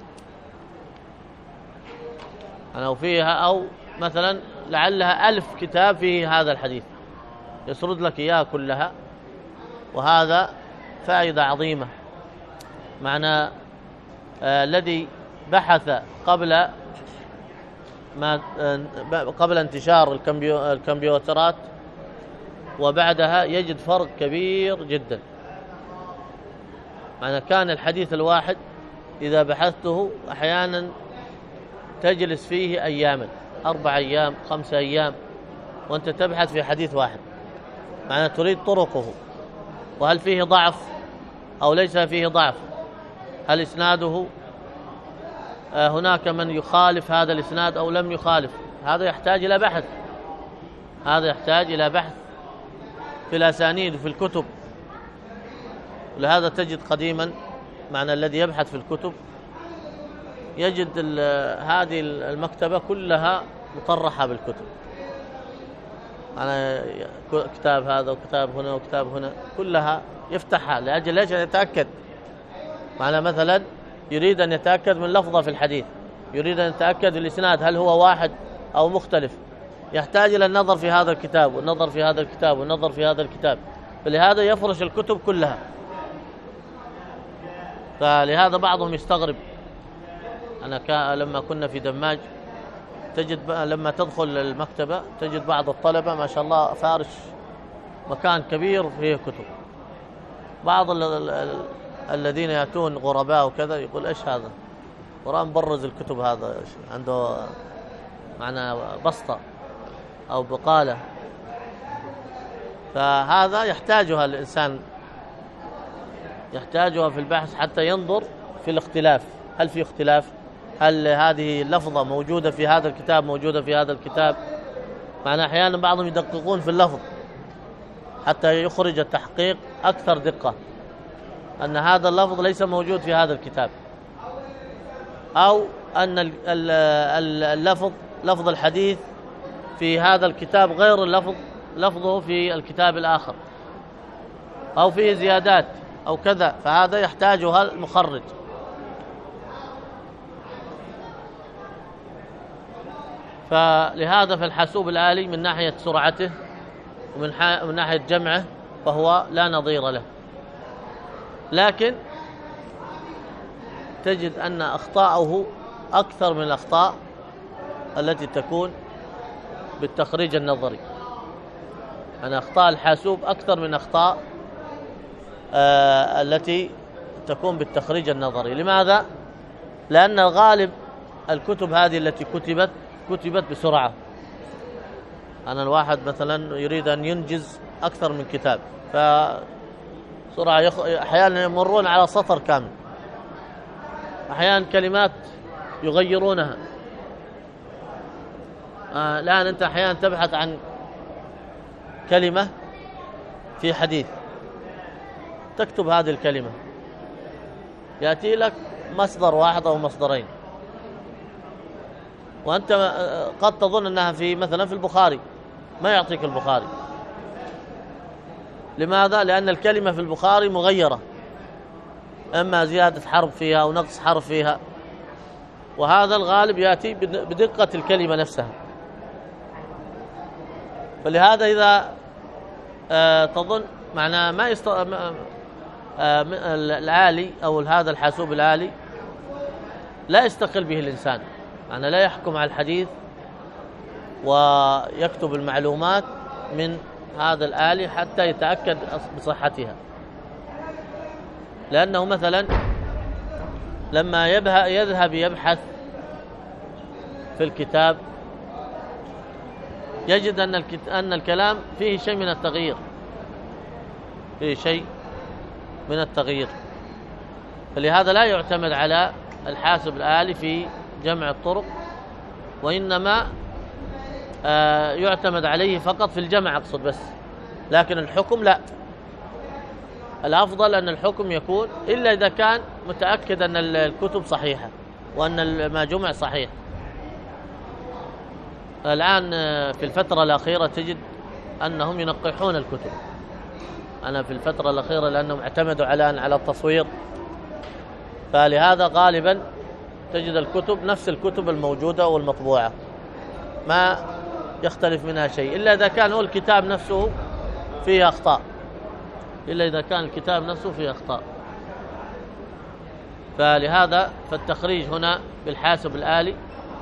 أنا وفيها، أو مثلا لعلها ألف كتاب في هذا الحديث يسرد لك إياه كلها. وهذا فائدة عظيمة. معنى آه الذي بحث قبل ما آه قبل انتشار الكمبيو الكمبيوترات وبعدها يجد فرق كبير جدا. معنى كان الحديث الواحد إذا بحثته أحيانا تجلس فيه أياما، أربع أيام خمسة أيام وأنت تبحث في حديث واحد، معنى تريد طرقه، وهل فيه ضعف أو ليس فيه ضعف، هل إسناده هناك من يخالف هذا الإسناد أو لم يخالف. هذا يحتاج إلى بحث، هذا يحتاج إلى بحث في الأسانيد وفي الكتب. ولهذا تجد قديما معنى الذي يبحث في الكتب يجد هذه المكتبة كلها مطرحة بالكتب، أنا كتاب هذا وكتاب هنا وكتاب هنا كلها يفتحها لأجل ليش يتأكد. معنى مثلا يريد أن يتأكد من لفظة في الحديث، يريد أن يتأكد الإسناد هل هو واحد أو مختلف، يحتاج إلى النظر في هذا الكتاب والنظر في هذا الكتاب والنظر في هذا الكتاب، فلهذا يفرش الكتب كلها. فلهذا بعضهم يستغرب. أنا لما كنا في دماج تجد لما تدخل المكتبة تجد بعض الطلبة ما شاء الله فارش مكان كبير فيه كتب. بعض ال ال ال الذين يأتون غرباء وكذا يقول إيش هذا؟ قرآن برز الكتب، هذا عنده معنى بسطة أو بقالة. فهذا يحتاجها الإنسان، يحتاجها في البحث حتى ينظر في الاختلاف، هل في اختلاف، هل هذه اللفظة موجودة في هذا الكتاب موجودة في هذا الكتاب. معنى أحيانا بعضهم يدققون في اللفظ حتى يخرج التحقيق أكثر دقة أن هذا اللفظ ليس موجود في هذا الكتاب، أو أن اللفظ لفظ الحديث في هذا الكتاب غير اللفظ لفظه في الكتاب الآخر، أو فيه زيادات أو كذا، فهذا يحتاجها المخرج. فلهذا فالحاسوب الآلي من ناحية سرعته ومن من ناحية جمعه فهو لا نظير له، لكن تجد أن أخطاءه أكثر من الأخطاء التي تكون بالتخريج النظري. أن أخطاء الحاسوب أكثر من أخطاء آه التي تكون بالتخريج النظري. لماذا؟ لأن الغالب الكتب هذه التي كتبت كتبت بسرعة. أنا الواحد مثلا يريد أن ينجز أكثر من كتاب، فسرعة يخ... أحيانا يمرون على سطر كامل، أحيانا كلمات يغيرونها. آه الآن أنت أحيانا تبحث عن كلمة في حديث، تكتب هذه الكلمة يأتي لك مصدر واحد أو مصدرين، وأنت قد تظن أنها في مثلا في البخاري، ما يعطيك البخاري. لماذا؟ لأن الكلمة في البخاري مغيرة، إما زيادة حرف فيها أو نقص حرف فيها، وهذا الغالب يأتي بدقة الكلمة نفسها. فلهذا إذا آه تظن معناه ما يست... آه العالي أو هذا الحاسوب العالي لا يستقل به الإنسان، معناه لا يحكم على الحديث ويكتب المعلومات من هذا الآلي حتى يتأكد بصحتها. لأنه مثلا لما يذهب يبحث في الكتاب يجد أن أن الكلام فيه شيء من التغيير، فيه شيء من التغيير، فلهذا لا يعتمد على الحاسب الآلي في جمع الطرق، وإنما آه يعتمد عليه فقط في الجمع أقصد بس، لكن الحكم لا. الأفضل أن الحكم يكون إلا إذا كان متأكد أن الكتب صحيحة وأن ما جمع صحيح. الآن في الفترة الأخيرة تجد أنهم ينقحون الكتب. أنا في الفترة الأخيرة لأنهم اعتمدوا على على التصوير، فلهذا غالبا تجد الكتب نفس الكتب الموجودة والمطبوعة، ما يختلف منها شيء، إلا إذا كان هو الكتاب نفسه فيه أخطاء، إلا إذا كان الكتاب نفسه فيه أخطاء. فلهذا فالتخريج هنا بالحاسب الآلي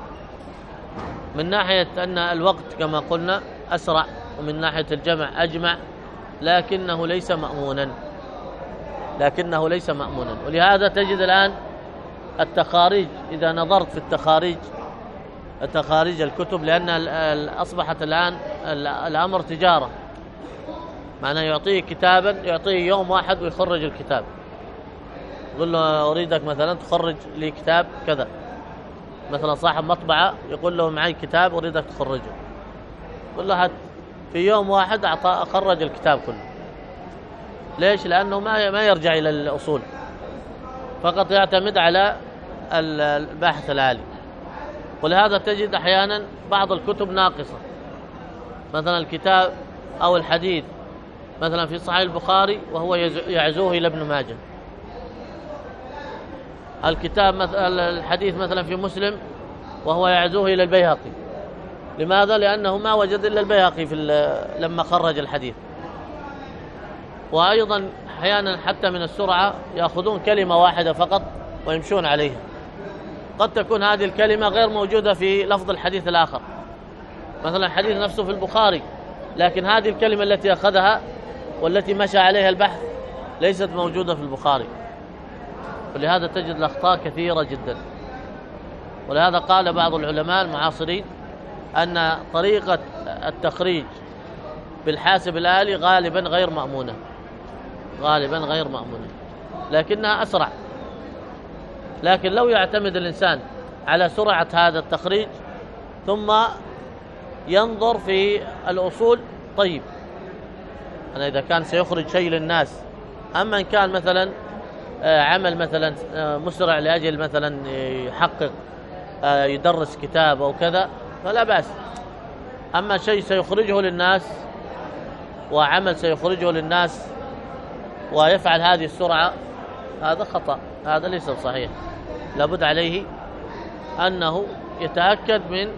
من ناحية أن الوقت كما قلنا أسرع، ومن ناحية الجمع أجمع، لكنه ليس مأمونا لكنه ليس مأمونا ولهذا تجد الآن التخاريج، إذا نظرت في التخاريج التخاريج الكتب، لأن أصبحت الآن الأمر تجارة، معناه يعطيه كتابا، يعطيه يوم واحد ويخرج الكتاب، يقول له أريدك مثلا تخرج لي كتاب كذا، مثلا صاحب مطبعة يقول له معي كتاب أريدك تخرجه، يقول له هات، في يوم واحد أعطى أخرج الكتاب كله. ليش؟ لأنه ما ما يرجع إلى الأصول، فقط يعتمد على الباحث الآلي. ولهذا تجد أحيانا بعض الكتب ناقصة، مثلا الكتاب أو الحديث مثلا في صحيح البخاري وهو يعزوه إلى ابن ماجه، الكتاب مثلا الحديث مثلا في مسلم وهو يعزوه إلى البيهقي. لماذا؟ لأنه ما وجد إلا البيهقي في لما خرج الحديث. وأيضا أحيانا حتى من السرعة يأخذون كلمة واحدة فقط ويمشون عليها، قد تكون هذه الكلمة غير موجودة في لفظ الحديث الآخر، مثلا الحديث نفسه في البخاري لكن هذه الكلمة التي أخذها والتي مشى عليها البحث ليست موجودة في البخاري، ولهذا تجد الأخطاء كثيرة جدا. ولهذا قال بعض العلماء المعاصرين أن طريقة التخريج بالحاسب الآلي غالبا غير مأمونة غالبا غير مأمونة لكنها أسرع. لكن لو يعتمد الإنسان على سرعة هذا التخريج ثم ينظر في الأصول، طيب أنا إذا كان سيخرج شيء للناس، أما إن كان مثلا عمل مثلا مسرع لأجل مثلا يحقق يدرس كتاب أو كذا فلا بأس. أما شيء سيخرجه للناس وعمل سيخرجه للناس ويفعل هذه السرعة، هذا خطأ، هذا ليس صحيح. لابد عليه أنه يتأكد من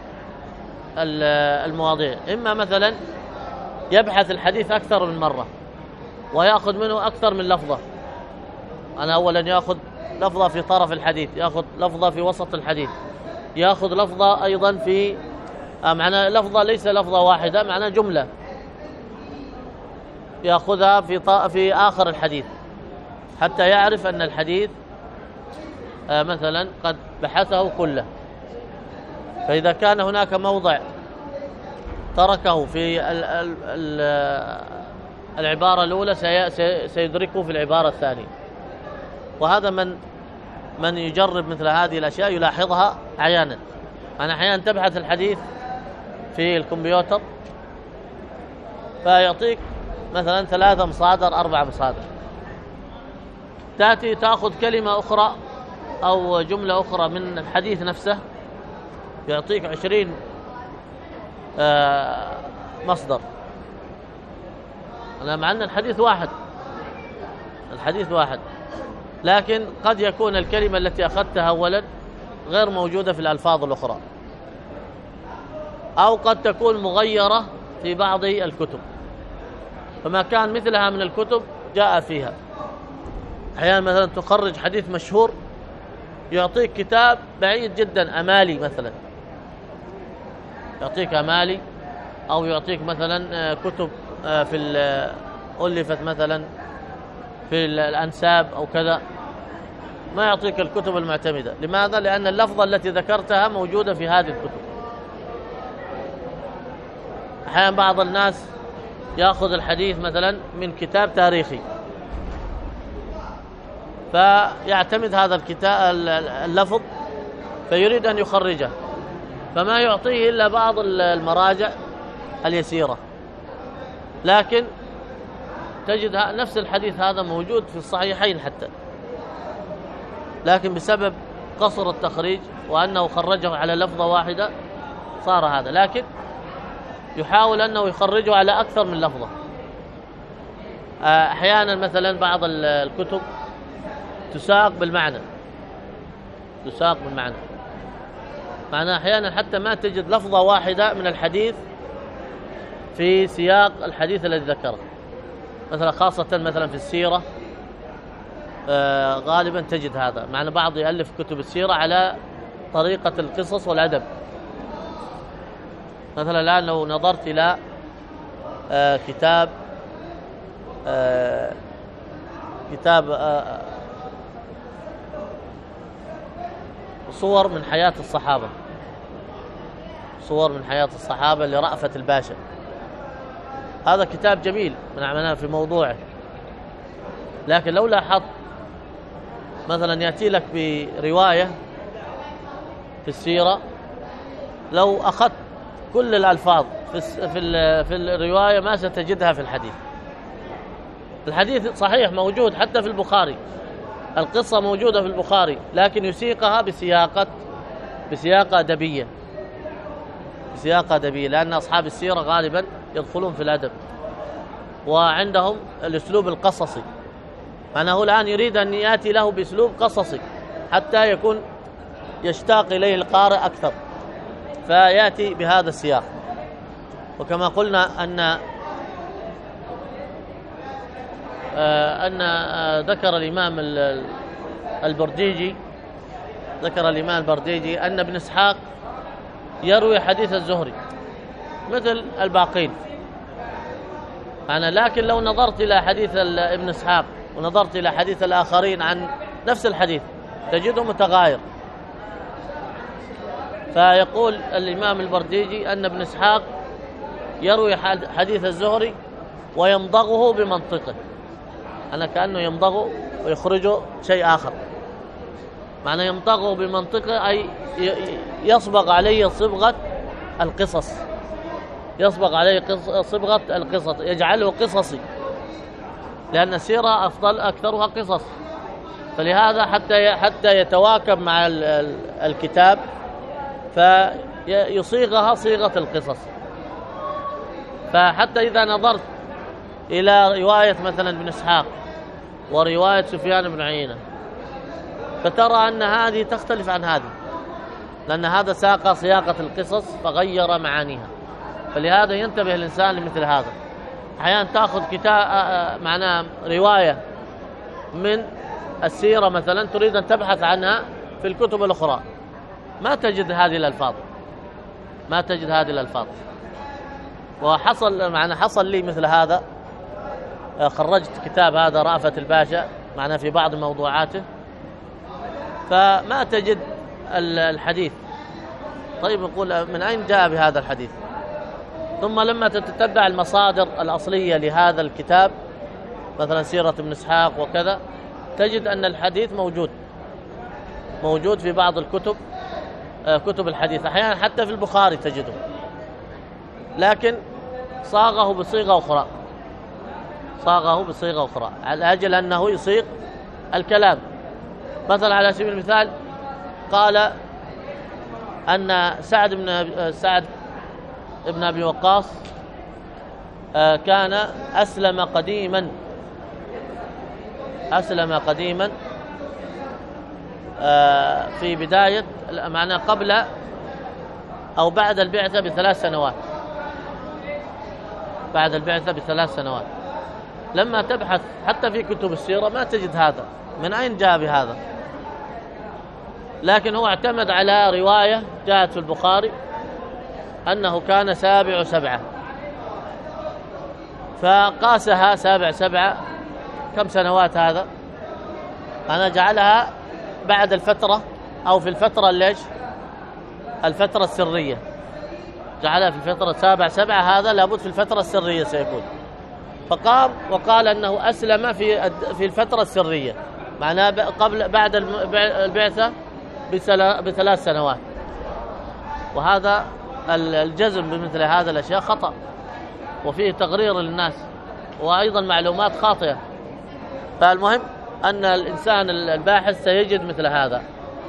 المواضيع، إما مثلا يبحث الحديث أكثر من مرة ويأخذ منه أكثر من لفظة. أنا أولا يأخذ لفظة في طرف الحديث، يأخذ لفظة في وسط الحديث، يأخذ لفظة أيضا في معنى لفظة ليس لفظة واحدة، معنى جملة يأخذها في في آخر الحديث حتى يعرف أن الحديث مثلا قد بحثه كله. فإذا كان هناك موضع تركه في العبارة الأولى سيدركه في العبارة الثانية. وهذا من من يجرب مثل هذه الأشياء يلاحظها أحيانا. أنا أحيانا تبحث الحديث في الكمبيوتر فيعطيك مثلا ثلاثة مصادر أربع مصادر، تأتي تأخذ كلمة أخرى أو جملة أخرى من الحديث نفسه يعطيك عشرين مصدر. أنا مع أن الحديث واحد الحديث واحد لكن قد يكون الكلمة التي أخذتها أولا غير موجودة في الألفاظ الأخرى، أو قد تكون مغيرة في بعض الكتب، فما كان مثلها من الكتب جاء فيها. أحيانا مثلا تخرج حديث مشهور يعطيك كتاب بعيد جدا، أمالي مثلا، يعطيك أمالي، أو يعطيك مثلا كتب في ألفت مثلا في الأنساب أو كذا، ما يعطيك الكتب المعتمدة. لماذا؟ لأن اللفظة التي ذكرتها موجودة في هذه الكتب. أحيانا بعض الناس يأخذ الحديث مثلا من كتاب تاريخي فيعتمد هذا الكتاب اللفظ فيريد أن يخرجه، فما يعطيه إلا بعض المراجع اليسيرة، لكن تجد نفس الحديث هذا موجود في الصحيحين حتى، لكن بسبب قصر التخريج وأنه خرجه على لفظة واحدة صار هذا، لكن يحاول أنه يخرجه على أكثر من لفظة. أحيانا مثلا بعض الكتب تساق بالمعنى تساق بالمعنى معناه أحيانا حتى ما تجد لفظة واحدة من الحديث في سياق الحديث الذي ذكره، مثلا خاصة مثلا في السيرة آه غالبا تجد هذا، معنى بعض يألف كتب السيرة على طريقة القصص والأدب. مثلا الآن لو نظرت إلى آه كتاب آه كتاب آه صور من حياة الصحابة صور من حياة الصحابة لرأفت الباشا، هذا كتاب جميل من عملنا في موضوعه، لكن لو لاحظت مثلا يأتي لك برواية في السيرة، لو أخذت كل الألفاظ في في في الرواية ما ستجدها في الحديث. الحديث صحيح موجود حتى في البخاري، القصة موجودة في البخاري، لكن يسيقها بسياقة بسياقة أدبية بسياقة أدبية لأن أصحاب السيرة غالبا يدخلون في الأدب وعندهم الأسلوب القصصي، معناه الآن يريد أن يأتي له بأسلوب قصصي حتى يكون يشتاق إليه القارئ أكثر، فيأتي بهذا السياق. وكما قلنا أن أن ذكر الإمام البرديجي ذكر الإمام البرديجي أن ابن إسحاق يروي حديث الزهري مثل الباقين، أنا لكن لو نظرت إلى حديث ابن إسحاق ونظرت إلى حديث الآخرين عن نفس الحديث تجده متغاير. فيقول الإمام البرديجي أن ابن إسحاق يروي حديث الزهري ويمضغه بمنطقه، أنا كأنه يمضغه ويخرجه شيء آخر، معنى يمضغه بمنطقه أي يصبغ عليه صبغة القصص يصبغ عليه صبغة القصص يجعله قصصي، لأن السيرة أفضل أكثرها قصص، فلهذا حتى حتى يتواكب مع الكتاب فيصيغها صيغة القصص. فحتى إذا نظرت إلى رواية مثلا ابن إسحاق ورواية سفيان بن عيينة فترى أن هذه تختلف عن هذه، لأن هذا ساق سياقة القصص فغير معانيها، فلهذا ينتبه الإنسان لمثل هذا. أحيانا تأخذ كتاب معناه رواية من السيرة مثلا تريد أن تبحث عنها في الكتب الأخرى ما تجد هذه الألفاظ ما تجد هذه الألفاظ وحصل معناه حصل لي مثل هذا، خرجت كتاب هذا رأفت الباشا معناه في بعض موضوعاته فما تجد الحديث. طيب نقول من أين جاء بهذا الحديث؟ ثم لما تتبع المصادر الأصلية لهذا الكتاب مثلا سيرة ابن إسحاق وكذا تجد أن الحديث موجود موجود في بعض الكتب كتب الحديث، أحيانا حتى في البخاري تجده، لكن صاغه بصيغة أخرى صاغه بصيغة أخرى على أجل أنه يصيغ الكلام. مثلا على سبيل المثال قال أن سعد بن سعد ابن أبي وقاص كان أسلم قديما أسلم قديما في بداية معناه قبل أو بعد البعثة بثلاث سنوات بعد البعثة بثلاث سنوات. لما تبحث حتى في كتب السيرة ما تجد هذا، من أين جاء بهذا؟ لكن هو اعتمد على رواية جاءت في البخاري أنه كان سابع سبعة، فقاسها سابع سبعة كم سنوات هذا؟ أنا جعلها بعد الفترة أو في الفترة ليش؟ الفترة السرية، جعلها في الفترة سابع سبعة، هذا لابد في الفترة السرية سيكون. فقام وقال أنه أسلم في في الفترة السرية، معناه قبل بعد البعثة بثلاث سنوات. وهذا الجزم بمثل هذا الأشياء خطأ، وفيه تغرير للناس، وأيضا معلومات خاطئة. فالمهم أن الإنسان الباحث سيجد مثل هذا،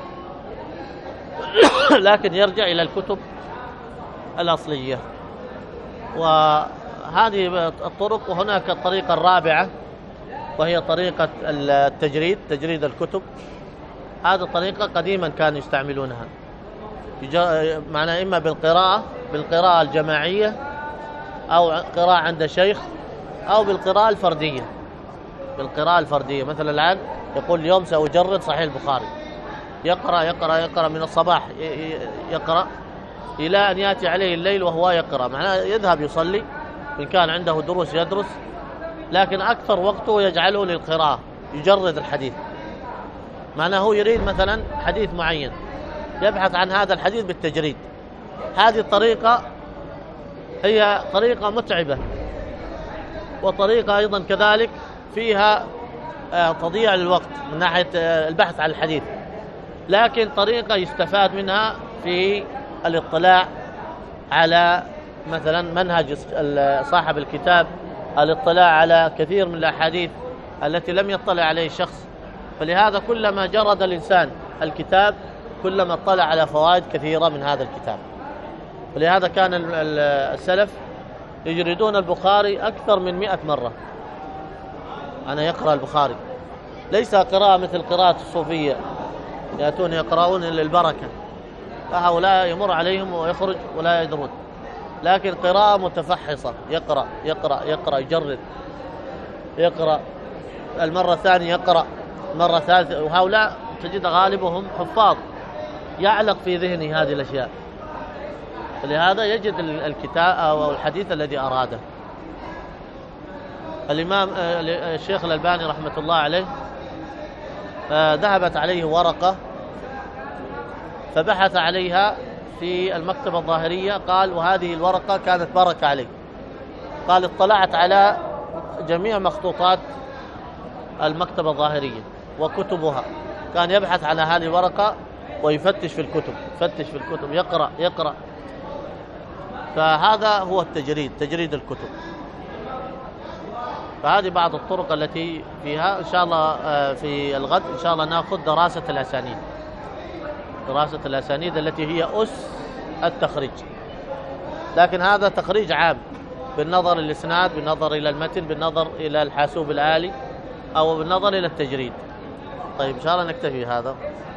لكن يرجع إلى الكتب الأصلية. وهذه الطرق. وهناك الطريقة الرابعة وهي طريقة التجريد، تجريد الكتب. هذه الطريقة قديما كانوا يستعملونها، معناها إما بالقراءة بالقراءة الجماعية، أو قراءة عند شيخ، أو بالقراءة الفردية بالقراءة الفردية. مثلا الآن يقول اليوم سأجرد صحيح البخاري، يقرأ يقرأ يقرأ من الصباح يقرأ إلى أن يأتي عليه الليل وهو يقرأ، معناه يذهب يصلي إن كان عنده دروس يدرس، لكن أكثر وقته يجعله للقراءة، يجرد الحديث. معناه هو يريد مثلا حديث معين، يبحث عن هذا الحديث بالتجريد. هذه الطريقة هي طريقة متعبة، وطريقة أيضا كذلك فيها تضييع للوقت من ناحية البحث عن الحديث، لكن طريقة يستفاد منها في الاطلاع على مثلا منهج صاحب الكتاب، الاطلاع على كثير من الأحاديث التي لم يطلع عليه شخص. فلهذا كلما جرد الإنسان الكتاب كلما اطلع على فوائد كثيرة من هذا الكتاب. ولهذا كان السلف يجردون البخاري أكثر من مئة مرة. أنا يقرأ البخاري ليس قراءة مثل قراءة الصوفية يأتون يقرؤون للبركة، فهؤلاء يمر عليهم ويخرج ولا يدرون، لكن قراءة متفحصة، يقرأ يقرأ يقرأ يجرد، يقرأ المرة الثانية، يقرأ مرة ثالثة. وهؤلاء تجد غالبهم حفاظ، يعلق في ذهنه هذه الأشياء، فلهذا يجد الكتاب أو الحديث الذي أراده. الإمام الشيخ الألباني رحمة الله عليه ذهبت عليه ورقة فبحث عليها في المكتبة الظاهرية، قال وهذه الورقة كانت بركة عليه. قال اطلعت على جميع مخطوطات المكتبة الظاهرية وكتبها، كان يبحث على هذه الورقة ويفتش في الكتب، يفتش في الكتب، يقرأ يقرأ. فهذا هو التجريد، تجريد الكتب. فهذه بعض الطرق التي فيها. إن شاء الله في الغد إن شاء الله نأخذ دراسة الأسانيد، دراسة الأسانيد التي هي أس التخريج، لكن هذا تخريج عام بالنظر إلى الإسناد، بالنظر إلى المتن، بالنظر إلى الحاسوب الآلي، أو بالنظر إلى التجريد. طيب إن شاء الله نكتفي هذا.